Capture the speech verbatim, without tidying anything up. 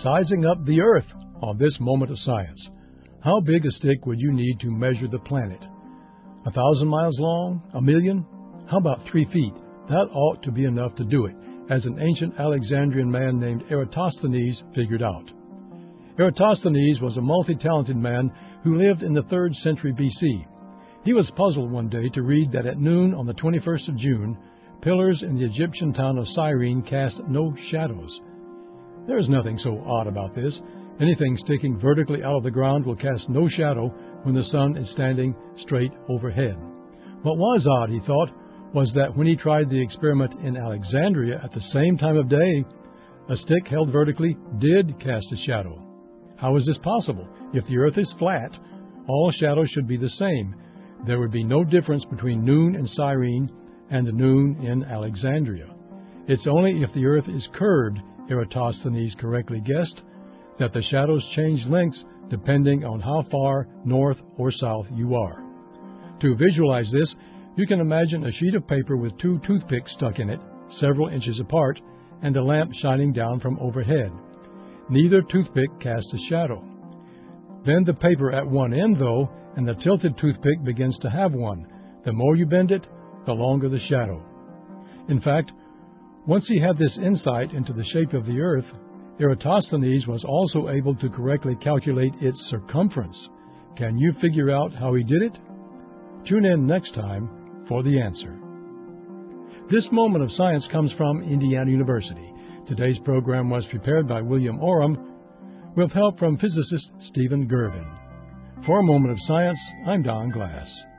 sizing up the Earth on this moment of science. How big a stick would you need to measure the planet? A thousand miles long? A million? How about three feet? That ought to be enough to do it, as an ancient Alexandrian man named Eratosthenes figured out. Eratosthenes was a multi-talented man who lived in the third century B C. He was puzzled one day to read that at noon on the twenty-first of June, pillars in the Egyptian town of Cyrene cast no shadows. There is nothing so odd about this. Anything sticking vertically out of the ground will cast no shadow when the sun is standing straight overhead. What was odd, he thought, was that when he tried the experiment in Alexandria at the same time of day, a stick held vertically did cast a shadow. How is this possible? If the earth is flat, all shadows should be the same. There would be no difference between noon in Cyrene and noon in Alexandria. It's only if the earth is curved, Eratosthenes correctly guessed, that the shadows change lengths depending on how far north or south you are. To visualize this, you can imagine a sheet of paper with two toothpicks stuck in it, several inches apart, and a lamp shining down from overhead. Neither toothpick casts a shadow. Bend the paper at one end, though, and the tilted toothpick begins to have one. The more you bend it, the longer the shadow. In fact, once he had this insight into the shape of the earth, Eratosthenes was also able to correctly calculate its circumference. Can you figure out how he did it? Tune in next time for the answer. This moment of science comes from Indiana University. Today's program was prepared by William Oram with help from physicist Stephen Gervin. For a Moment of Science, I'm Don Glass.